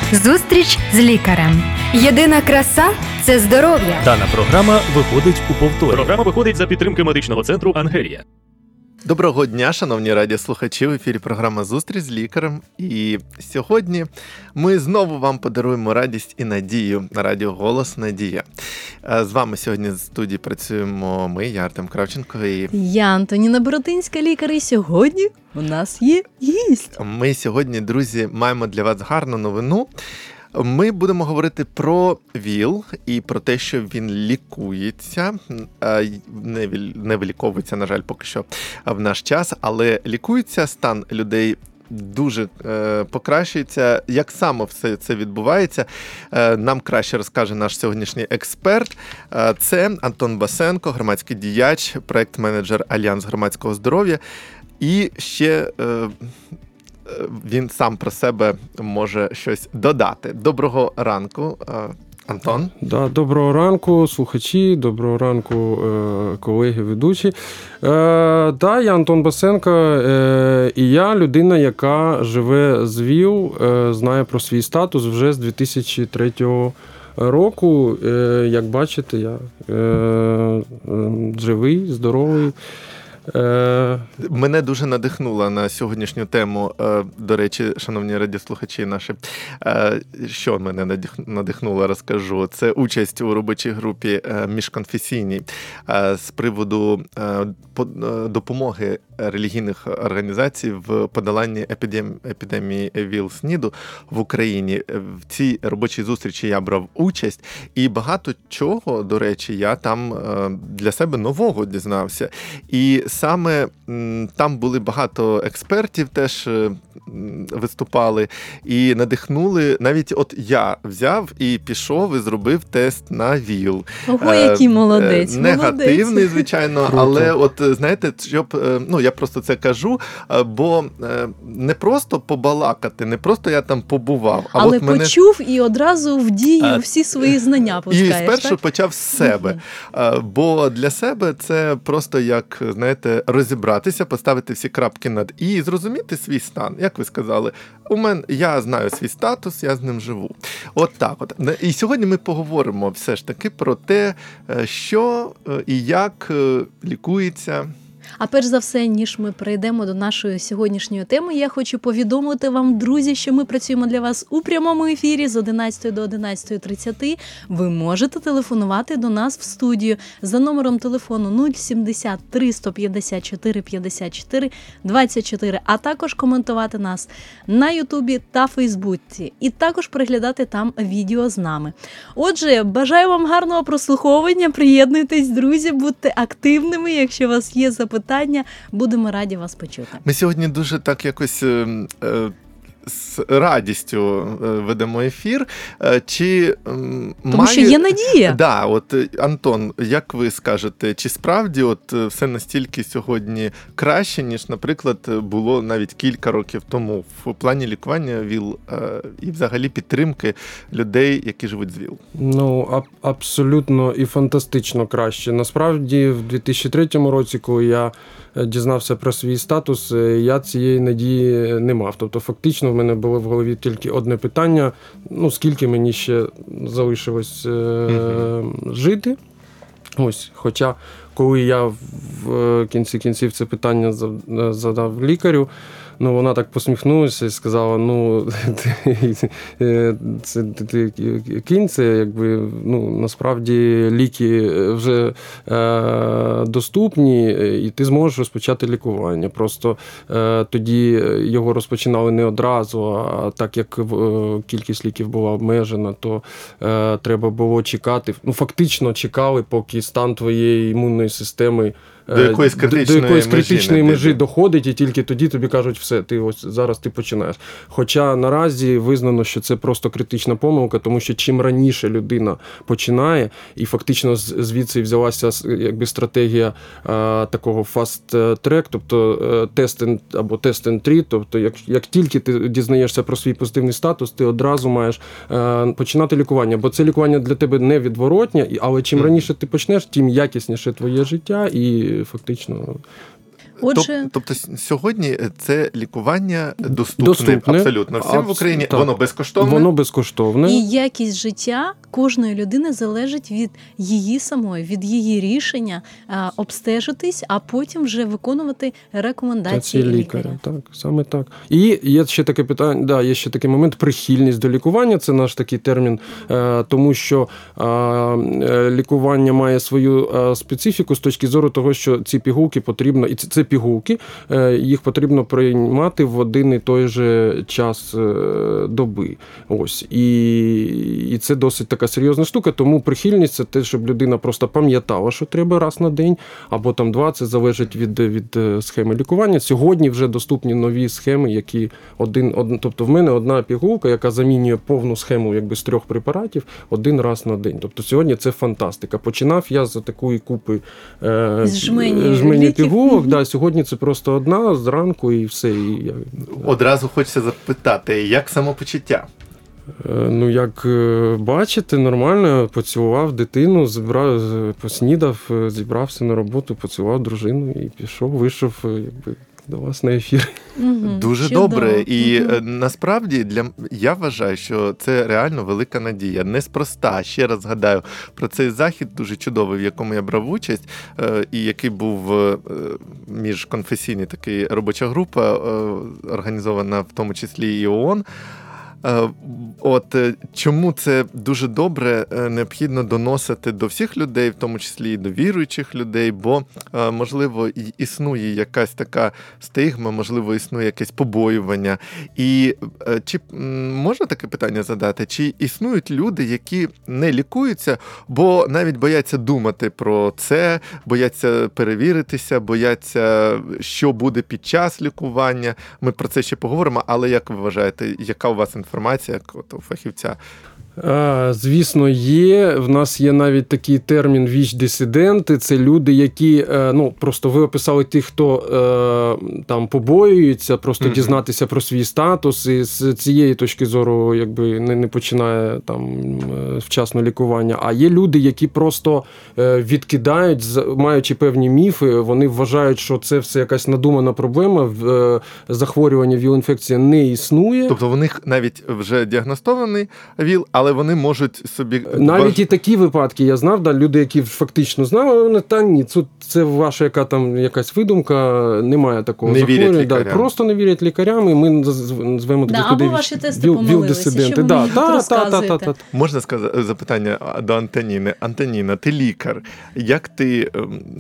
Зустріч з лікарем. Єдина краса – це здоров'я. Дана програма виходить у повторі. Програма виходить за підтримки медичного центру «Ангелія». Доброго дня, шановні радіослухачі, в ефірі програма «Зустріч з лікарем». І сьогодні ми знову вам подаруємо радість і надію на радіо «Голос Надія». З вами сьогодні в студії працюємо ми, я Артем Кравченко і... Я Антоніна Боротинська, лікар, і сьогодні у нас є гість. Ми сьогодні, друзі, маємо для вас гарну новину. Ми будемо говорити про ВІЛ і про те, що він лікується, не виліковується, на жаль, поки що в наш час, але лікується, стан людей дуже покращується. Як саме все це відбувається, нам краще розкаже наш сьогоднішній експерт. Це Антон Басенко, громадський діяч, проєкт-менеджер Альянс громадського здоров'я. І ще... він сам про себе може щось додати. Доброго ранку, Антон. Доброго ранку, слухачі, доброго ранку, колеги, ведучі. Я Антон Басенко, і я людина, яка живе з ВІЛ, знає про свій статус вже з 2003 року. Як бачите, я живий, здоровий. Мене дуже надихнуло на сьогоднішню тему, до речі, шановні радіослухачі наші, що мене надихнуло, розкажу. Це участь у робочій групі міжконфесійній з приводу допомоги релігійних організацій в подоланні епідемії ВІЛ-СНІДу в Україні. В цій робочій зустрічі я брав участь, і багато чого, до речі, я там для себе нового дізнався. І саме там були багато експертів, теж виступали і надихнули. Навіть от я взяв і пішов і зробив тест на ВІЛ. Ого, який молодець. Негативний, звичайно, Круто. Але от, знаєте, щоб, я просто це кажу, бо не просто побалакати, не просто я там побував. Але от мене... почув і одразу в дію всі свої знання пускаєш, І спершу так? почав з себе. Бо для себе це просто як, знаєте, розібратися, поставити всі крапки над «і» і зрозуміти свій стан. Як ви сказали, я знаю свій статус, я з ним живу. От так от. І сьогодні ми поговоримо все ж таки про те, що і як лікується. А перш за все, ніж ми перейдемо до нашої сьогоднішньої теми, я хочу повідомити вам, друзі, що ми працюємо для вас у прямому ефірі з 11 до 11:30. Ви можете телефонувати до нас в студію за номером телефону 073 154 54 24, а також коментувати нас на Ютубі та Фейсбуці. І також переглядати там відео з нами. Отже, бажаю вам гарного прослуховування, приєднуйтесь, друзі, будьте активними, якщо у вас є запитання, будемо раді вас почути. Ми сьогодні дуже так якось з радістю ведемо ефір. Тому що є надія. Да, от, Антон, як ви скажете, чи справді от все настільки сьогодні краще, ніж, наприклад, було навіть кілька років тому в плані лікування ВІЛ і взагалі підтримки людей, які живуть з ВІЛ? Абсолютно і фантастично краще. Насправді, в 2003 році, коли я дізнався про свій статус, я цієї надії не мав. Тобто, фактично, в мене було в голові тільки одне питання, скільки мені ще залишилось жити. Ось, хоча, коли я в кінці кінців це питання задав лікарю, вона так посміхнулася і сказала, ти кінь, це якби, насправді ліки вже доступні, і ти зможеш розпочати лікування. Просто тоді його розпочинали не одразу, а так як кількість ліків була обмежена, то треба було чекати. Фактично чекали, поки стан твоєї імунної системи до якоїсь критичної межі доходить, і тільки тоді тобі кажуть, все, зараз ти починаєш. Хоча наразі визнано, що це просто критична помилка, тому що чим раніше людина починає, і фактично звідси взялася якби стратегія такого fast-track, тобто test and treat, тобто як тільки ти дізнаєшся про свій позитивний статус, ти одразу маєш починати лікування, бо це лікування для тебе невідворотнє, але чим раніше ти почнеш, тим якісніше твоє життя і фактично Отже, Тобто сьогодні це лікування доступне абсолютно всім в Україні. Так. Воно безкоштовне. Воно безкоштовне. і якість життя кожної людини залежить від її самої, від її рішення обстежитись, а потім вже виконувати рекомендації лікаря. Так, саме так. І є ще таке питання, є ще такий момент прихильність до лікування, це наш такий термін, тому що лікування має свою специфіку з точки зору того, що ці пігулки потрібно, і це пігулки, їх потрібно приймати в один і той же час доби. Ось. І це досить така серйозна штука, тому прихильність – це те, щоб людина просто пам'ятала, що треба раз на день, або там два, це залежить від схеми лікування. Сьогодні вже доступні нові схеми, які тобто в мене одна пігулка, яка замінює повну схему якби з 3 препаратів один раз на день. Тобто сьогодні це фантастика. Починав я з такої купи жмені пігулок, сьогодні це просто одна зранку і все. Одразу хочеться запитати, як самопочуття? Ну, як бачите, нормально, поцілував дитину, поснідав, зібрався на роботу, поцілував дружину і пішов, вийшов якби до вас на ефір. Дуже чудово. добре. І насправді я вважаю, що це реально велика надія. Неспроста. Ще раз згадаю про цей захід дуже чудовий, в якому я брав участь, і який був міжконфесійний такий робоча група, організована в тому числі і ООН. От чому це дуже добре, необхідно доносити до всіх людей, в тому числі і до віруючих людей, бо, можливо, існує якась така стигма, можливо, існує якесь побоювання. І чи можна таке питання задати? Чи існують люди, які не лікуються, бо навіть бояться думати про це, бояться перевіритися, бояться, що буде під час лікування? Ми про це ще поговоримо, але як ви вважаєте, яка у вас інформація, як от у фахівця? Звісно, є. В нас є навіть такий термін ВІЧ-дисиденти. Це люди, які, просто ви описали тих, хто там побоюється, просто дізнатися про свій статус, і з цієї точки зору якби не починає там вчасно лікування. А є люди, які просто відкидають, маючи певні міфи, вони вважають, що це все якась надумана проблема, захворювання ВІЛ-інфекція не існує. Тобто у них навіть вже діагностований ВІЛ, але вони можуть собі... Навіть і такі випадки я знав, люди, які фактично знали, вони, ні, це ваша якась видумка, немає такого захворювання. Просто не вірять лікарям, і ми звемо таких людей або ваші тести помилилися, що ви мені розказуєте. Можна сказати запитання до Антоніни. Антоніна, ти лікар. Як ти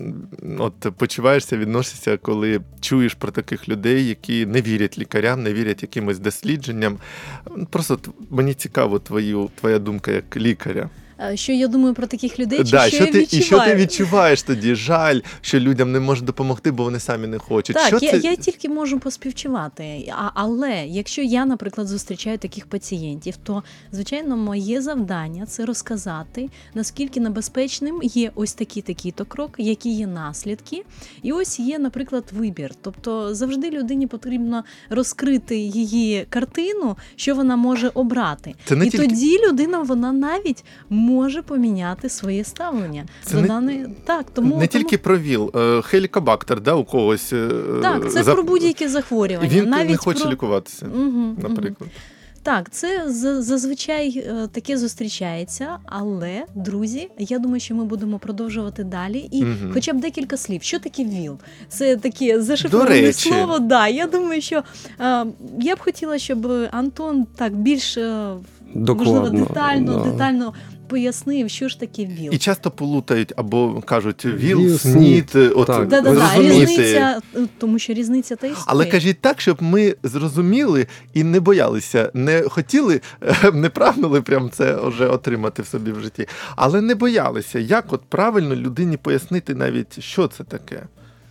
почуваєшся, відносишся, коли чуєш про таких людей, які не вірять лікарям, не вірять якимось дослідженням? Просто мені цікаво твоя думка як лікаря. Що я думаю про таких людей, чи що я відчуваю? І що ти відчуваєш тоді? Жаль, що людям не можуть допомогти, бо вони самі не хочуть. Так, я тільки можу поспівчувати. Але якщо я, наприклад, зустрічаю таких пацієнтів, то, звичайно, моє завдання – це розказати, наскільки небезпечним є ось такий-то крок, які є наслідки. І ось є, наприклад, вибір. Тобто завжди людині потрібно розкрити її картину, що вона може обрати. Тоді людина, вона навіть може поміняти своє ставлення. Тому тільки про ВІЛ. Хелікобактер, у когось... Так, це про будь-які захворювання. Він навіть не хоче лікуватися, наприклад. Так, це зазвичай таке зустрічається, але, друзі, я думаю, що ми будемо продовжувати далі. І хоча б декілька слів. Що таке ВІЛ? Це таке зашифроване слово. Я думаю, що я б хотіла, щоб Антон так більш можливо, детально пояснив, що ж таке ВІЛ. І часто плутають або кажуть ВІЛ, СНІД. Різниця, тому що різниця та існує. Але кажіть так, щоб ми зрозуміли і не боялися, не хотіли, не прагнули прям це вже отримати в собі в житті, але не боялися. Як от правильно людині пояснити навіть, що це таке?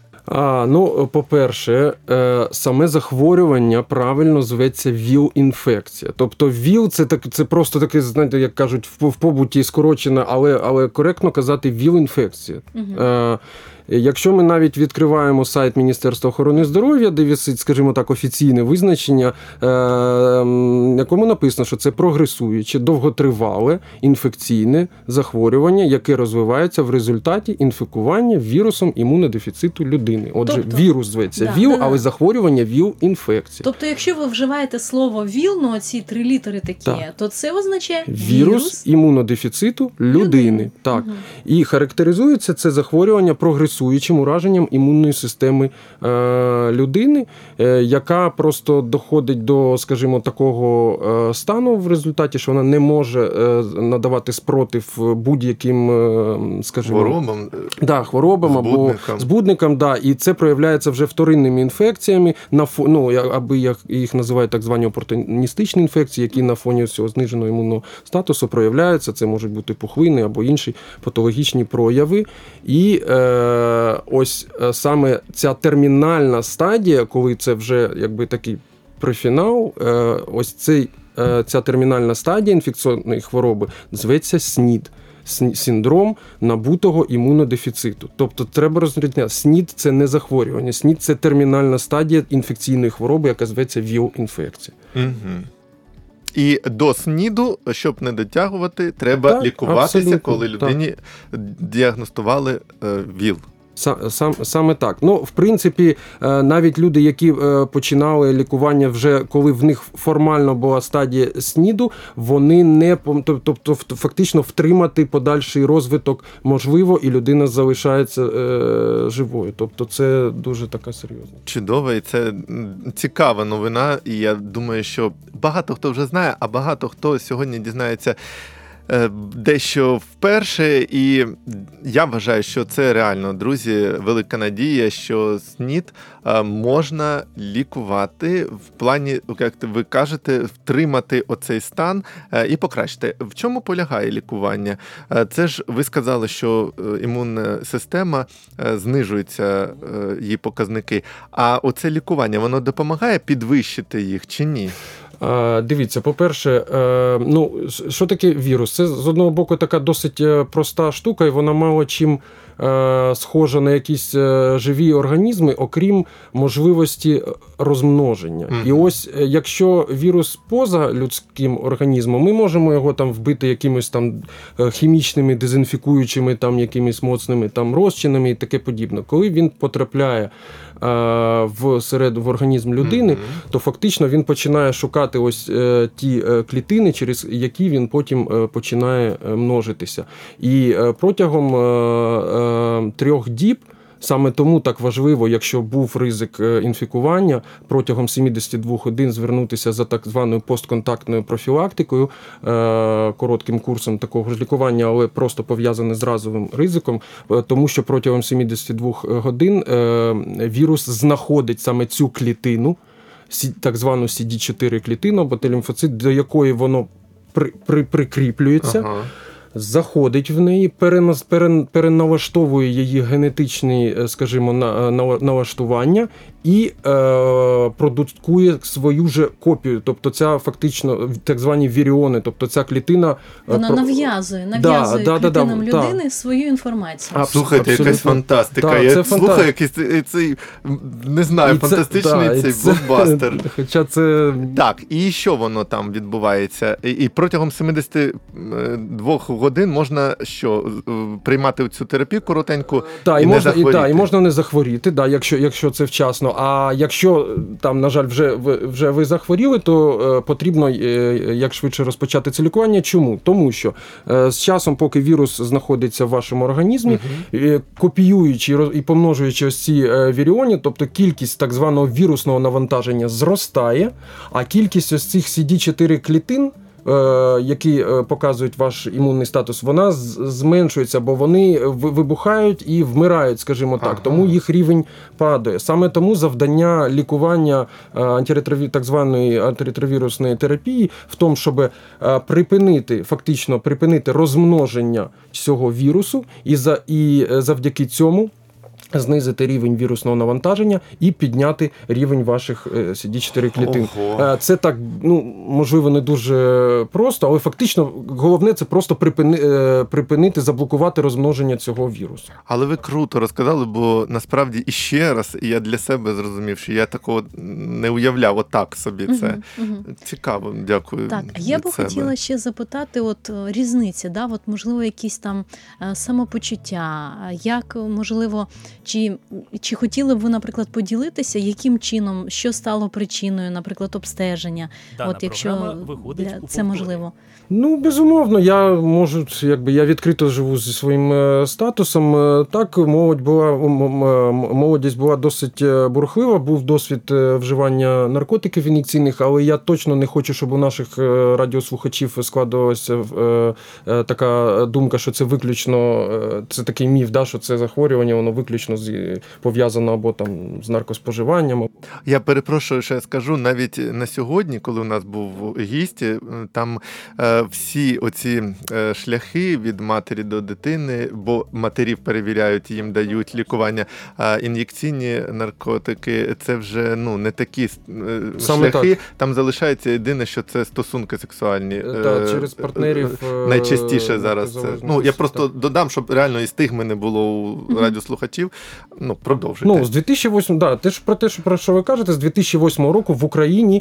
По-перше, саме захворювання правильно зветься ВІЛ-інфекція. Тобто ВІЛ – це просто таке, знаєте, як кажуть, в побуті скорочене, але коректно казати ВІЛ-інфекція. Якщо ми навіть відкриваємо сайт Міністерства охорони здоров'я, де висить, скажімо так, офіційне визначення, якому написано, що це прогресуюче, довготривале інфекційне захворювання, яке розвивається в результаті інфікування вірусом імунодефіциту людини. Отже, вірус зветься ВІЛ, але захворювання ВІЛ-інфекція. Тобто, якщо ви вживаєте слово ВІЛ, ну ці 3 літери такі, то це означає вірус імунодефіциту людини. Так. Угу. І характеризується це захворювання прогресуючим ураженням імунної системи людини, яка просто доходить до, скажімо, такого стану в результаті, що вона не може надавати спротив будь-яким, скажімо, хворобам або збудникам, і це проявляється вже вторинними інфекціями, або їх називають так звані опортуністичні інфекції, які на фоні цього зниженого імунного статусу проявляються. Це можуть бути пухлини або інші патологічні прояви. І ось саме ця термінальна стадія, коли це вже якби такий префінал, ось ця термінальна стадія інфекційної хвороби зветься СНІД. Синдром набутого імунодефіциту. Тобто треба розрізняти, СНІД – це не захворювання, СНІД – це термінальна стадія інфекційної хвороби, яка зветься ВІЛ-інфекція. Угу. І до СНІДу, щоб не дотягувати, треба лікуватися, абсолютно, коли людині діагностували ВІЛ. Саме так. В принципі, навіть люди, які починали лікування вже, коли в них формально була стадія СНІДу, вони не, тобто фактично втримати подальший розвиток можливо, і людина залишається живою. Тобто це дуже така серйозна. Чудово, і це цікава новина, і я думаю, що багато хто вже знає, а багато хто сьогодні дізнається дещо вперше, і я вважаю, що це реально, друзі, велика надія, що СНІД можна лікувати в плані, як ви кажете, втримати оцей стан і покращити. В чому полягає лікування? Це ж ви сказали, що імунна система знижується, її показники, а оце лікування, воно допомагає підвищити їх чи ні? Дивіться, по-перше, що таке вірус? Це, з одного боку, така досить проста штука, і вона мало чим схожа на якісь живі організми, окрім можливості розмноження. І ось, якщо вірус поза людським організмом, ми можемо його там вбити якимись там хімічними, дезінфікуючими там якимись моцними там розчинами і таке подібне. Коли він потрапляє в організм людини, то фактично він починає шукати ось ті клітини, через які він потім починає множитися. І протягом 3 діб, саме тому так важливо, якщо був ризик інфікування, протягом 72 годин звернутися за так званою постконтактною профілактикою, коротким курсом такого ж лікування, але просто пов'язане з разовим ризиком, тому що протягом 72 годин вірус знаходить саме цю клітину, так звану CD4 клітину, або Т-лімфоцит, до якої воно прикріплюється, заходить в неї, переналаштовує її генетичні, скажімо, налаштування і продукує свою же копію. Тобто ця фактично так звані віріони, тобто ця клітина... Вона нав'язує клітинам людини свою інформацію. Слухайте, якась фантастика. Я слухаю якийсь цей, не знаю, фантастичний цей блокбастер. Хоча це... Так, і що воно там відбувається? І протягом 72 годин можна приймати цю терапію коротеньку і не захворіти? І можна не захворіти, якщо це вчасно. А якщо там, на жаль, вже ви захворіли, то потрібно як швидше розпочати це лікування. Чому? Тому що з часом, поки вірус знаходиться в вашому організмі, копіюючи і помножуючи ось ці віріони, тобто кількість так званого вірусного навантаження зростає, а кількість ось цих CD4 клітин, які показують ваш імунний статус, вона зменшується, бо вони вибухають і вмирають, скажімо так. Тому їх рівень падає. Саме тому завдання лікування так званої антиретровірусної терапії в тому, щоб фактично припинити розмноження цього вірусу і завдяки цьому знизити рівень вірусного навантаження і підняти рівень ваших CD4 клітин. Ого. Це так, можливо, не дуже просто, але фактично головне це просто припинити, заблокувати розмноження цього вірусу. Але ви круто розказали, бо насправді іще раз я для себе зрозумів, що я такого не уявляв отак собі це. Цікаво, дякую. Так, а я від би себе. хотіла ще запитати, от різниці, да, от можливо, якісь там самопочуття, як можливо, чи хотіли б ви, наприклад, поділитися, яким чином, що стало причиною, наприклад, обстеження, Дана от якщо програма виходить у це повторі. можливо. Безумовно, я можу, я відкрито живу зі своїм статусом. Так, молодість була досить бурхлива, був досвід вживання наркотиків ін'єкційних, але я точно не хочу, щоб у наших радіослухачів складалася така думка, що це виключно, це такий міф, да, що це захворювання, воно виключно пов'язано або там з наркоспоживанням. Я перепрошую, що я скажу, навіть на сьогодні, коли у нас був гість, там всі оці шляхи від матері до дитини, бо матерів перевіряють, їм дають лікування, а ін'єкційні наркотики, це вже не такі Саме шляхи. так. Там залишається єдине, що це стосунки сексуальні. Так, через партнерів. Найчастіше зараз це. Я просто додам, щоб реально і стигми не було у радіослухачів. Продовжуйте. З 2008, про що ви кажете, з 2008 року в Україні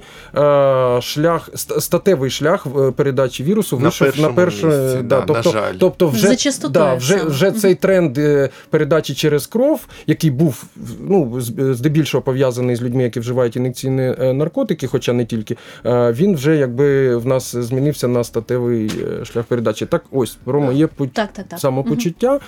статевий шлях передачі вірусу вийшов на перше місці, на жаль. Тобто За частотою вже цей тренд передачі через кров, який був здебільшого пов'язаний з людьми, які вживають ін'єкційні наркотики, хоча не тільки, він вже в нас змінився на статевий шлях передачі. Так ось, про моє самопочуття.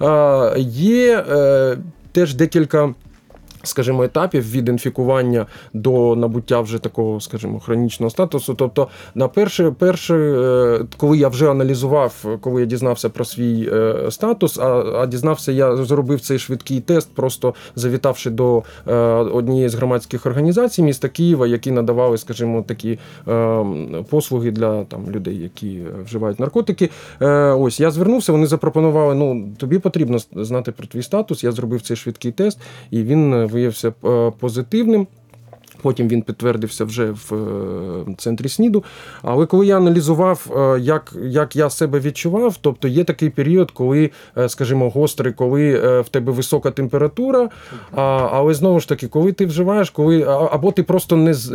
Є теж декілька, скажімо, етапів від інфікування до набуття вже такого, скажімо, хронічного статусу. Тобто, на перше, коли я вже аналізував, коли я дізнався про свій статус, а дізнався, я зробив цей швидкий тест, просто завітавши до однієї з громадських організацій міста Києва, які надавали, скажімо, такі послуги для людей, які вживають наркотики. Ось, я звернувся, вони запропонували, тобі потрібно знати про твій статус, я зробив цей швидкий тест, і він виявився позитивним. Потім він підтвердився вже в центрі СНІДу. Але коли я аналізував, як я себе відчував, тобто є такий період, коли, скажімо, гострий, коли в тебе висока температура, але знову ж таки, коли ти вживаєш, або ти просто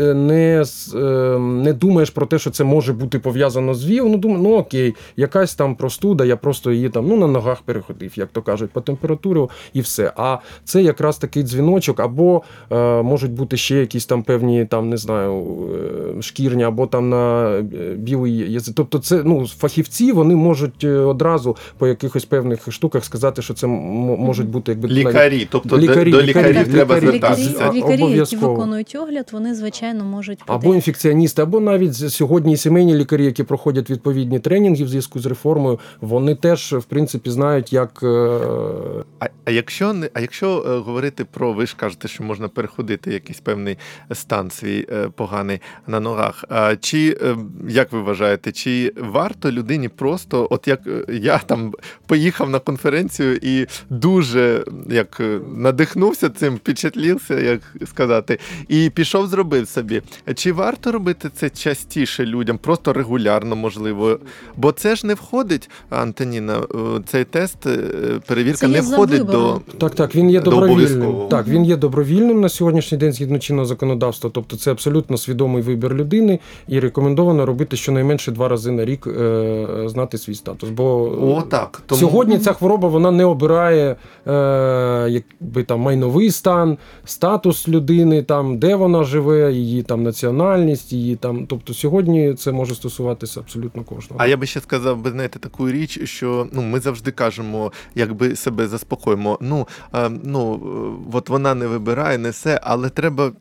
не думаєш про те, що це може бути пов'язано з ВІЛ, думаю, окей, якась там простуда, я просто її там, на ногах переходив, як то кажуть, по температурі і все. А це якраз такий дзвіночок, або можуть бути ще якісь там певні, не знаю, шкірні, або там на білий язик. Тобто це, фахівці, вони можуть одразу по якихось певних штуках сказати, що це можуть бути лікарі. Тобто до лікарів треба звертатися. Лікарі, які виконують огляд, вони, звичайно, можуть... Або інфекціоністи, або навіть сьогодні сімейні лікарі, які проходять відповідні тренінги в зв'язку з реформою, вони теж, в принципі, знають, як... А якщо говорити про, ви ж кажете, що можна переходити якийсь певний стан свій поганий на ногах, чи, як ви вважаєте, чи варто людині просто, от як я там поїхав на конференцію і дуже надихнувся цим, впечатлився, як сказати, і пішов, зробив собі. Чи варто робити це частіше людям, просто регулярно, можливо? Бо це ж не входить, Антоніна, цей тест, перевірка не входить до... Так, він є добровільним. Так, він є добровільним на сьогоднішній день згідно чинного законодавства. Тобто це абсолютно свідомий вибір людини і рекомендовано робити щонайменше 2 рази на рік знати свій статус. Бо сьогодні ця хвороба, вона не обирає майновий стан, статус людини, де вона живе, її національність, тобто сьогодні це може стосуватися абсолютно кожного. А я би ще сказав, ви знаєте, таку річ, що ми завжди кажемо, якби себе заспокоїмо, от вона не вибирає, не все, але треба чесно сказати,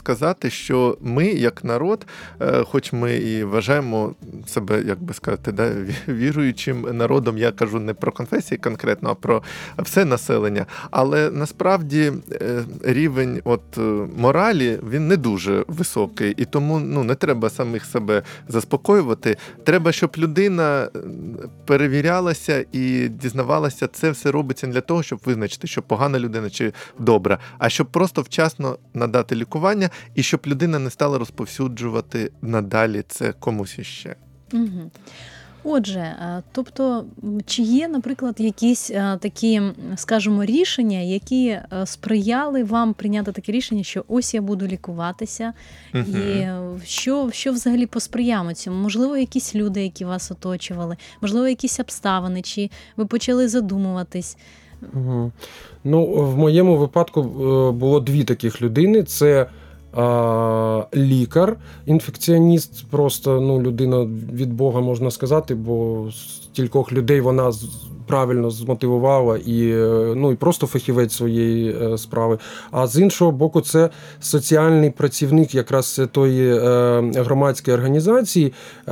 сказати, що ми, як народ, хоч ми і вважаємо себе, як би сказати, да, віруючим народом, я кажу не про конфесії конкретно, а про все населення, але насправді рівень моралі, він не дуже високий, і тому не треба самих себе заспокоювати. Треба, щоб людина перевірялася і дізнавалася, це все робиться не для того, щоб визначити, що погана людина чи добра, а щоб просто вчасно надати лікування і щоб людина не стала розповсюджувати надалі це комусь іще. Угу. Отже, тобто, чи є, наприклад, якісь такі, скажімо, рішення, які сприяли вам прийняти таке рішення, що ось я буду лікуватися, і що взагалі посприяло цьому? Можливо, якісь люди, які вас оточували, можливо, якісь обставини, чи ви почали задумуватись? Угу. В моєму випадку було дві таких людини. Це лікар, інфекціоніст, просто людина від Бога, можна сказати, бо стількох людей вона правильно змотивувала і просто фахівець своєї справи. А з іншого боку, це соціальний працівник якраз тої громадської організації,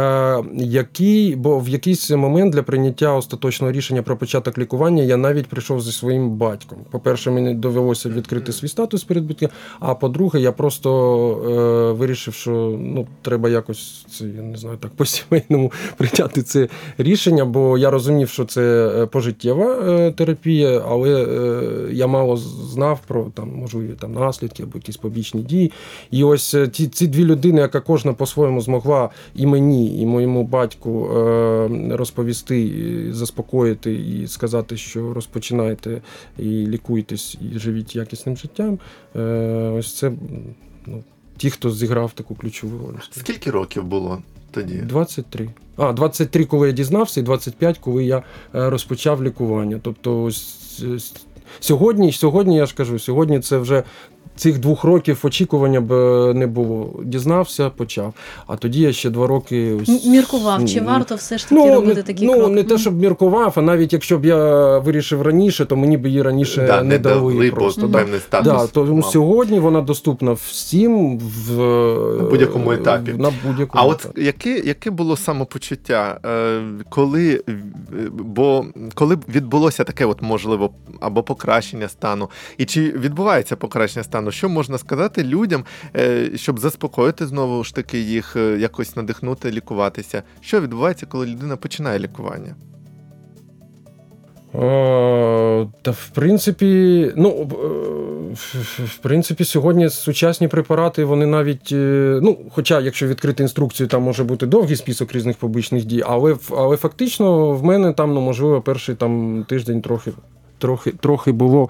бо в якийсь момент для прийняття остаточного рішення про початок лікування я навіть прийшов зі своїм батьком. По-перше, мені довелося відкрити свій статус перед батьком, а по-друге, я просто вирішив, що треба якось, я не знаю, так по-сімейному прийняти це рішення, бо я розумів, що це пожиттєва терапія, але я мало знав про можливі наслідки або якісь побічні дії. І ось ці дві людини, яка кожна по-своєму змогла і мені, і моєму батьку розповісти, і заспокоїти, і сказати, що розпочинайте і лікуйтесь, і живіть якісним життям. Ось це ті, хто зіграв таку ключову роль. Скільки років було тоді? 23. 23, коли я дізнався, і 25, коли я розпочав лікування. Тобто сьогодні, я ж кажу, сьогодні це вже цих 2 років очікування б не було. Дізнався, почав. А тоді я ще 2 роки... Міркував, чи варто все ж таки робити такі кроки? Не те, щоб міркував, а навіть якщо б я вирішив раніше, то мені б її раніше не дали. Просто. Певний статус. Тому сьогодні вона доступна всім на будь-якому етапі. А от яке було самопочуття, коли відбулося таке, можливо, або покращення стану, і чи відбувається покращення стану? Що можна сказати людям, щоб заспокоїти знову ж таки їх, якось надихнути, лікуватися? Що відбувається, коли людина починає лікування? В принципі, сьогодні сучасні препарати, вони навіть, хоча, якщо відкрити інструкцію, там може бути довгий список різних побічних дій, але фактично в мене можливо, перший тиждень трохи було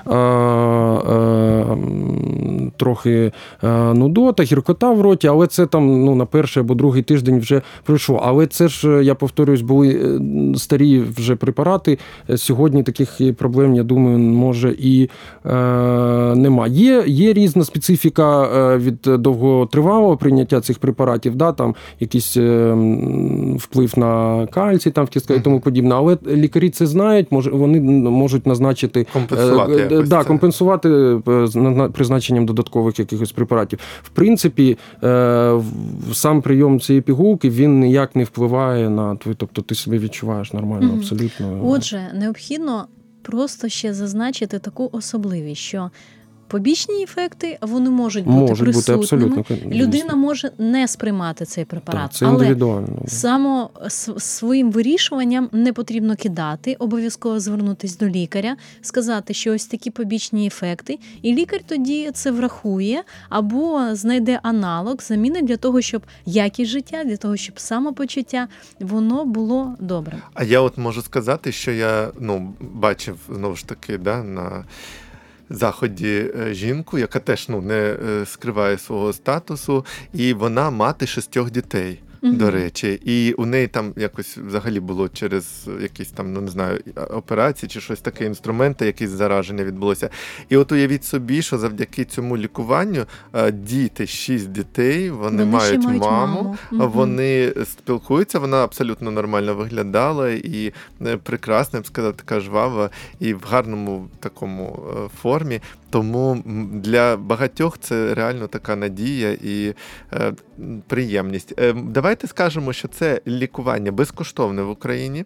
трохи нудота, гіркота в роті, але це на перший або другий тиждень вже пройшло. Але це ж, я повторюсь, були старі вже препарати. Сьогодні таких проблем, я думаю, може і нема. Є різна специфіка від довготривалого прийняття цих препаратів, якийсь вплив на кальцій в кістках і тому подібне. Але лікарі це знають, вони можуть назначити компенсувати призначенням додаткових якихось препаратів. В принципі, сам прийом цієї пігулки, він ніяк не впливає на тобто ти себе відчуваєш нормально, абсолютно. Отже, необхідно просто ще зазначити таку особливість, що побічні ефекти, вони можуть бути присутніми. Людина може не сприймати цей препарат. Це індивідуально. Але своїм вирішуванням не потрібно кидати, обов'язково звернутися до лікаря, сказати, що ось такі побічні ефекти, і лікар тоді це врахує або знайде аналог, заміни для того, щоб якість життя, для того, щоб самопочуття, воно було добре. А я можу сказати, що я бачив, знову ж таки, на заході жінку, яка теж не скриває свого статусу, і вона мати 6 дітей. до речі. І у неї там якось взагалі було через якісь там, ну не знаю, операції чи щось таке, інструменти, якісь зараження відбулося. І от уявіть собі, що завдяки цьому лікуванню діти, 6 дітей, вони мають маму, вони спілкуються, вона абсолютно нормально виглядала і прекрасна, я б сказав, така жвава і в гарному такому формі. Тому для багатьох це реально така надія і приємність. Давайте скажемо, що це лікування безкоштовне в Україні.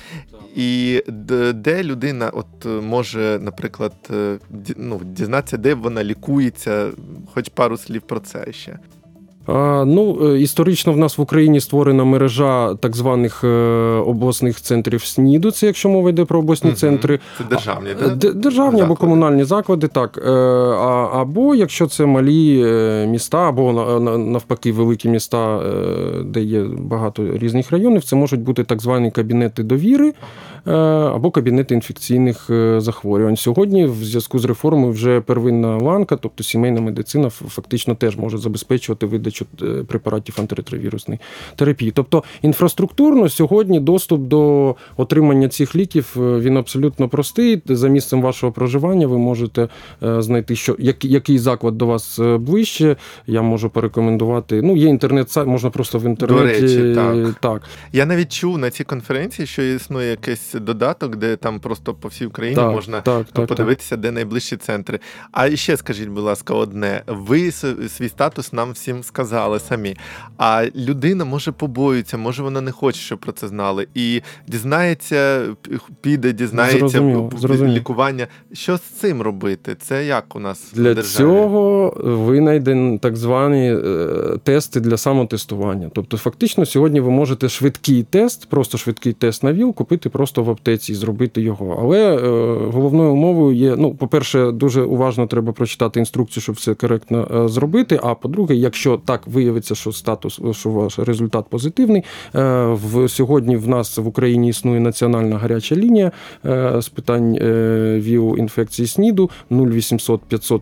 І де людина от може, наприклад, дізнатися, де вона лікується, хоч пару слів про це ще. Історично в нас в Україні створена мережа так званих обласних центрів СНІДу, це якщо мова йде про обласні центри. Це державні, так? Державні або комунальні заклади, так. Або якщо це малі міста, або навпаки великі міста, де є багато різних районів, це можуть бути так звані кабінети довіри або кабінети інфекційних захворювань. Сьогодні в зв'язку з реформою вже первинна ланка, тобто сімейна медицина, фактично теж може забезпечувати видачу препаратів антиретровірусної терапії. Тобто інфраструктурно сьогодні доступ до отримання цих ліків, він абсолютно простий. За місцем вашого проживання ви можете знайти, який заклад до вас ближче. Я можу порекомендувати. Є інтернет-сайт, можна просто в інтернеті. До речі, так. Я навіть чув на цій конференції, що існує якийсь додаток, де там просто по всій Україні можна подивитися, де найближчі центри. А ще скажіть, будь ласка, одне. Ви свій статус нам всім сказали самі. А людина, може, побоюється, може, вона не хоче, щоб про це знали. І дізнається Зрозуміло. Лікування. Що з цим робити? Це як у нас в державі? Для цього винайдені так звані тести для самотестування. Тобто, фактично, сьогодні ви можете швидкий тест на ВІЛ купити просто в аптеці і зробити його. Але головною умовою є, по-перше, дуже уважно треба прочитати інструкцію, щоб все коректно зробити, а по-друге, якщо так виявиться, що ваш результат позитивний, сьогодні в нас в Україні існує національна гаряча лінія з питань ВІЛ-інфекції СНІДу 0800 500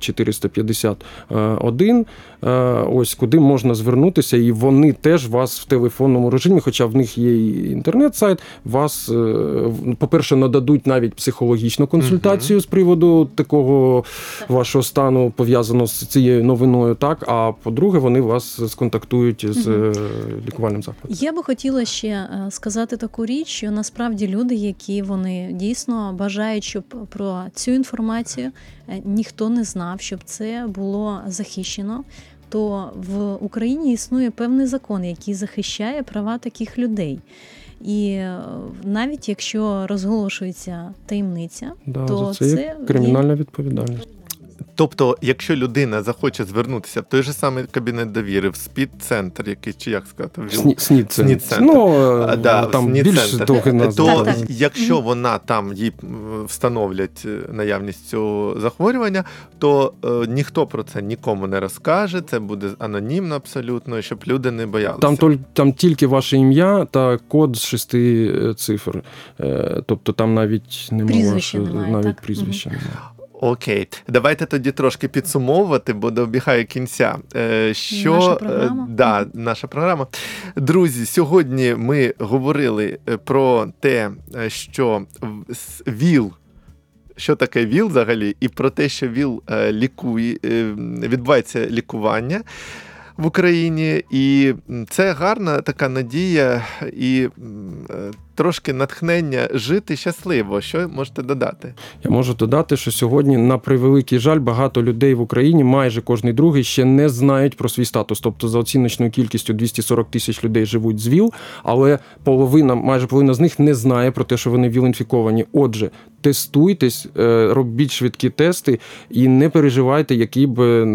451, ось куди можна звернутися, і вони теж вас в телефонному режимі, хоча в них є і інтернет-сайт, вас, по-перше, нададуть навіть психологічну консультацію з приводу такого вашого стану, пов'язаного з цією новиною, так, а по-друге, вони вас сконтактують з лікувальним закладом. Я би хотіла ще сказати таку річ, що насправді люди, які вони дійсно бажають, щоб про цю інформацію ніхто не знав, щоб це було захищено, то в Україні існує певний закон, який захищає права таких людей. І навіть якщо розголошується таємниця, то це кримінальна відповідальність. Тобто, якщо людина захоче звернутися в той же самий кабінет довіри, в СПІД-центр, який, чи як сказати? СНІД-центр. Там більш довгий назва. То якщо вона там їй встановлять наявність цього захворювання, то ніхто про це нікому не розкаже, це буде анонімно абсолютно, щоб люди не боялися. Там тільки ваше ім'я та код з 6 цифр. Тобто там навіть немає прізвища немає. Окей, давайте тоді трошки підсумовувати, бо добігає кінця. Наша програма. Наша програма. Друзі, сьогодні ми говорили про те, що ВІЛ, що таке ВІЛ взагалі, і про те, що ВІЛ лікує, відбувається лікування в Україні, і це гарна така надія і трошки натхнення жити щасливо. Що можете додати? Я можу додати, що сьогодні, на превеликий жаль, багато людей в Україні, майже кожний другий, ще не знають про свій статус. Тобто за оціночною кількістю 240 тисяч людей живуть з ВІЛ, але майже половина з них не знає про те, що вони ВІЛ-інфіковані. Отже, тестуйтесь, робіть швидкі тести і не переживайте, який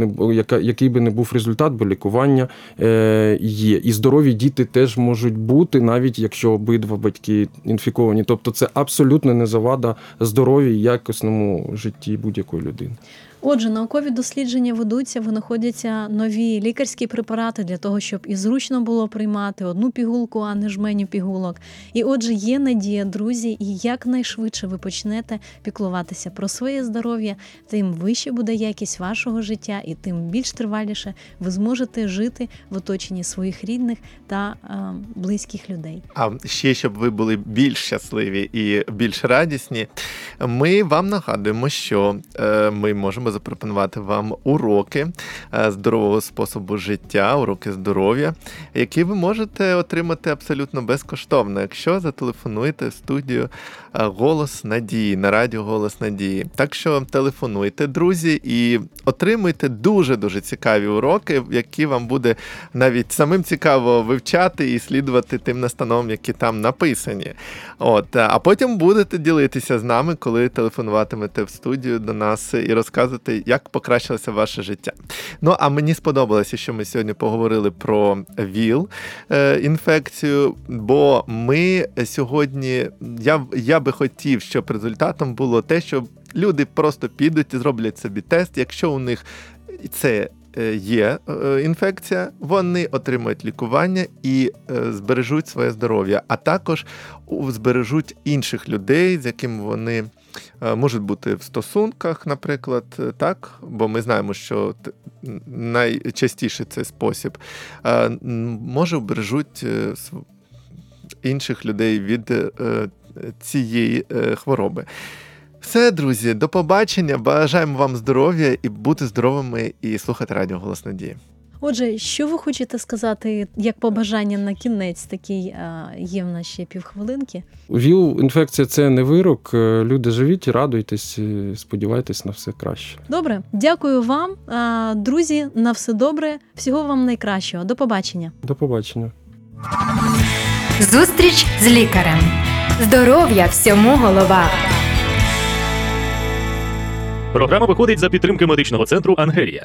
би не був результат, бо лікування є. І здорові діти теж можуть бути, навіть якщо обидва батьки інфіковані. Тобто це абсолютно не завада здоров'ю і якісному житті будь-якої людини. Отже, наукові дослідження ведуться, винаходяться нові лікарські препарати для того, щоб і зручно було приймати одну пігулку, а не жменю пігулок. І отже, є надія, друзі, і якнайшвидше ви почнете піклуватися про своє здоров'я, тим вище буде якість вашого життя і тим більш триваліше ви зможете жити в оточенні своїх рідних та близьких людей. А ще, щоб ви були більш щасливі і більш радісні, ми вам нагадуємо, що ми можемо запропонувати вам уроки здорового способу життя, уроки здоров'я, які ви можете отримати абсолютно безкоштовно, якщо зателефонуєте в студію «Голос Надії», на радіо «Голос Надії». Так що телефонуйте, друзі, і отримуйте дуже-дуже цікаві уроки, які вам буде навіть самим цікаво вивчати і слідувати тим настановам, які там написані. А потім будете ділитися з нами, коли телефонуватимете в студію до нас і розказувати, як покращилося ваше життя. Ну, а мені сподобалося, що ми сьогодні поговорили про ВІЛ-інфекцію, бо ми сьогодні, я би хотів, щоб результатом було те, що люди просто підуть і зроблять собі тест, якщо у них це є інфекція, вони отримають лікування і збережуть своє здоров'я, а також збережуть інших людей, з якими вони можуть бути в стосунках, наприклад, так, бо ми знаємо, що найчастіше цей спосіб, може збережуть інших людей від цієї хвороби. Все, друзі, до побачення. Бажаємо вам здоров'я і бути здоровими і слухати радіо «Голос Надії». Отже, що ви хочете сказати, як побажання на кінець, такий є в нас ще півхвилинки? ВІЛ-інфекція – це не вирок. Люди, живіть, радуйтесь, сподівайтесь на все краще. Добре, дякую вам. Друзі, на все добре. Всього вам найкращого. До побачення. До побачення. Зустріч з лікарем. Здоров'я всьому голова. Програма виходить за підтримки медичного центру «Ангелія».